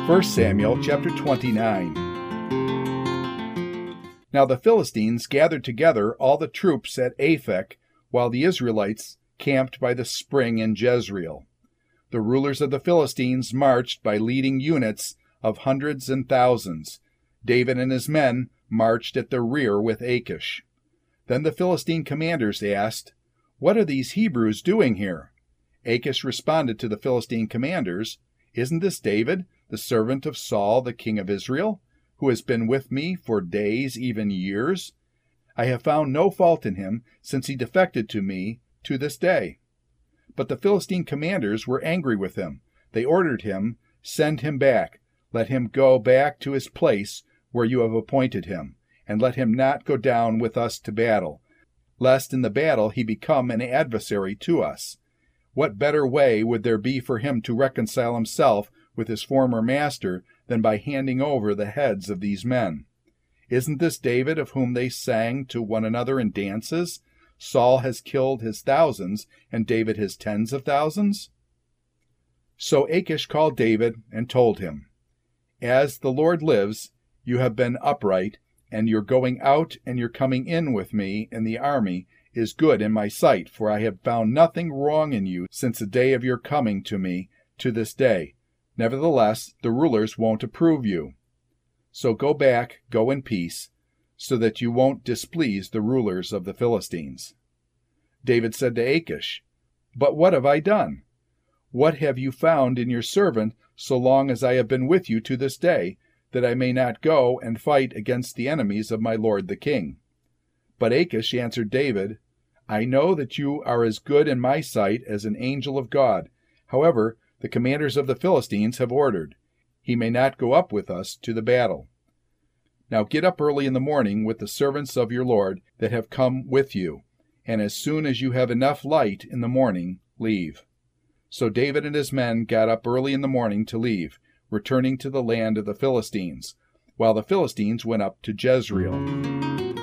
1 Samuel chapter 29. Now the Philistines gathered together all the troops at Aphek, while the Israelites camped by the spring in Jezreel. The rulers of the Philistines marched by leading units of hundreds and thousands. David and his men marched at the rear with Achish. Then the Philistine commanders asked, "What are these Hebrews doing here?" Achish responded to the Philistine commanders, "Isn't this David, the servant of Saul, the king of Israel, who has been with me for days, even years? I have found no fault in him since he defected to me to this day." But the Philistine commanders were angry with him. They ordered him, "Send him back. Let him go back to his place where you have appointed him, and let him not go down with us to battle, lest in the battle he become an adversary to us. What better way would there be for him to reconcile himself with his former master than by handing over the heads of these men? Isn't this David of whom they sang to one another in dances? Saul has killed his thousands, and David his tens of thousands?" So Achish called David and told him, "As the Lord lives, you have been upright, and your going out and your coming in with me in the army is good in my sight, for I have found nothing wrong in you since the day of your coming to me to this day. Nevertheless, the rulers won't approve you. So go back, go in peace, so that you won't displease the rulers of the Philistines." David said to Achish, "But what have I done? What have you found in your servant so long as I have been with you to this day, that I may not go and fight against the enemies of my lord the king?" But Achish answered David, "I know that you are as good in my sight as an angel of God. However, the commanders of the Philistines have ordered, he may not go up with us to the battle. Now get up early in the morning with the servants of your lord that have come with you, and as soon as you have enough light in the morning, leave." So David and his men got up early in the morning to leave, returning to the land of the Philistines, while the Philistines went up to Jezreel.